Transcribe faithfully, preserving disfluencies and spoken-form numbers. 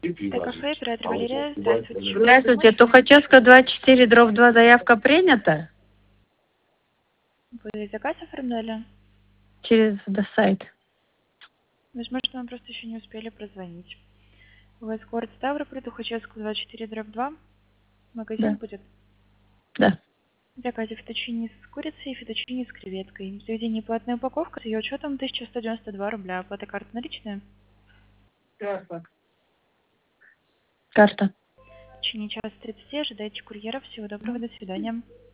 Т-кафе, оператор Валерия, здравствуйте. Чего Здравствуйте, помочь? Тухачевская, двадцать четыре, дробь два, заявка принята Вы заказ оформляли? через да, сайт. Возможно, вам просто еще не успели прозвонить. У вас город Ставрополь, Тухачевская, двадцать четыре, дробь два. Магазин Да, будет. да. В заказе фетучини с курицей и фетучини с креветкой. Заведение платная упаковка с ее учетом тысяча сто девяносто два рубля. Оплата карты наличная. Карта. В течение часа тридцати ожидайте курьера. Всего доброго, до свидания.